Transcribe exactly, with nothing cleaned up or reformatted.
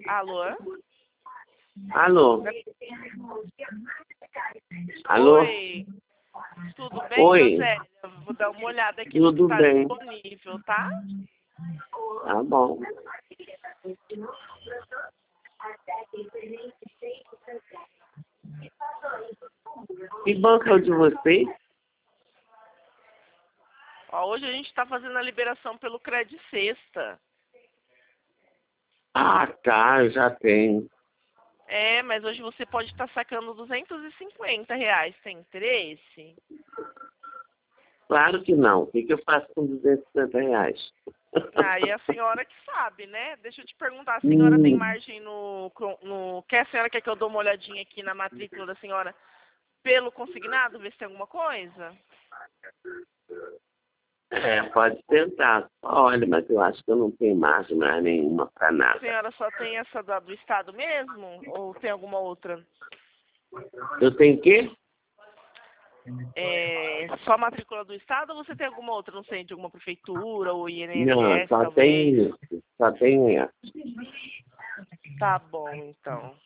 Alô? Alô? Alô? Oi. Tudo bem, Oi. Josélia? Vou dar uma olhada aqui Tudo no que está bem. disponível, tá? Tá bom. Que banco é o de vocês? Ó, hoje a gente está fazendo a liberação pelo Credit Sexta. Ah, tá, eu já tenho. É, mas hoje você pode estar sacando duzentos e cinquenta reais. Tem interesse? Claro que não. O que, que eu faço com duzentos e cinquenta reais? Aí é a senhora que sabe, né? Deixa eu te perguntar, a senhora tem margem no, no... Quer a senhora quer que eu dou uma olhadinha aqui na matrícula da senhora pelo consignado, ver se tem alguma coisa? É, pode tentar. Olha, mas eu acho que eu não tenho margem mais nenhuma para A nada. senhora só tem essa da- do estado mesmo? Ou tem alguma outra? Eu tenho quê? É, só a matrícula do estado ou você tem alguma outra, não sei, de alguma prefeitura ou Não, I N S S, só talvez? tenho isso. Só tenho essa. Tá bom, então.